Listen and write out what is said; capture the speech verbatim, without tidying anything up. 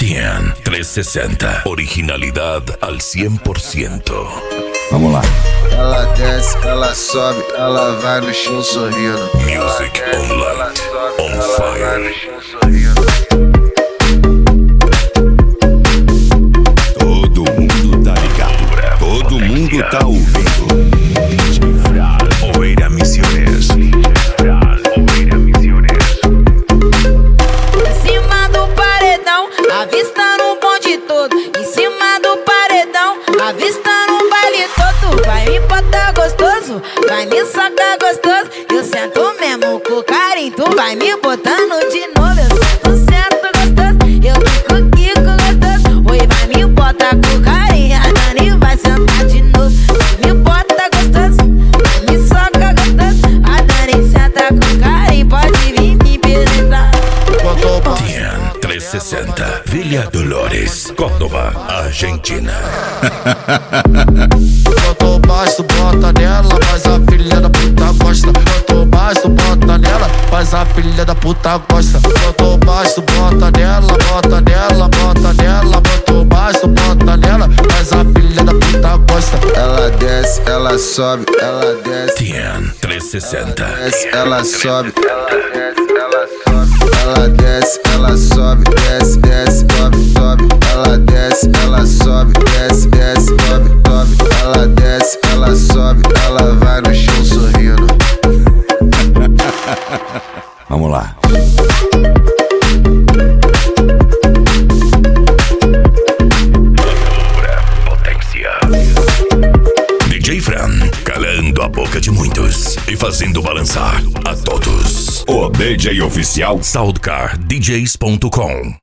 T N trezentos e sessenta. Originalidade al cem por cento. Vamos lá. Ela desce, ela sobe, ela vai no chão sorrindo. Music on light, on fire. Todo mundo tá ligado, todo mundo tá ouvindo. Oeira Misiones. Em cima do paredão, avistando o bonde todo. Em cima do paredão, avistando o baile todo. Vai me botar gostoso, vai me socar gostoso. Eu sento mesmo com carinho, tu vai me botando de novo. Eu sento, sento gostoso, eu fico aqui com gostoso. Oi, vai me botar com carinho, a Dani vai sentar de novo. Vai me bota gostoso, vai me soca gostoso. A Dani senta com carinho, pode vir me penetrar. T N trezentos e sessenta. Villa Dolores, Córdoba, Argentina. Quanto mais tu bota nela, mas a filha da puta gosta. Quanto mais tu bota nela, mas a filha da puta gosta. Quanto mais tu bota nela, bota nela, bota nela. Quanto mais tu bota nela, mas a filha da puta gosta. Ela desce, ela sobe, ela desce. T N trezentos e sessenta. Desce, ela sobe, ela desce, ela sobe. Ela desce, ela sobe, desce, desce, sobe, sobe. Ela desce, ela sobe, desce, desce, sobe, sobe. Ela desce, ela sobe, ela vai no chão sorrindo. Vamos lá. Potência. D J Fran, calando a boca de muitos e fazendo balançar a todos. O D J oficial soundcar d js ponto com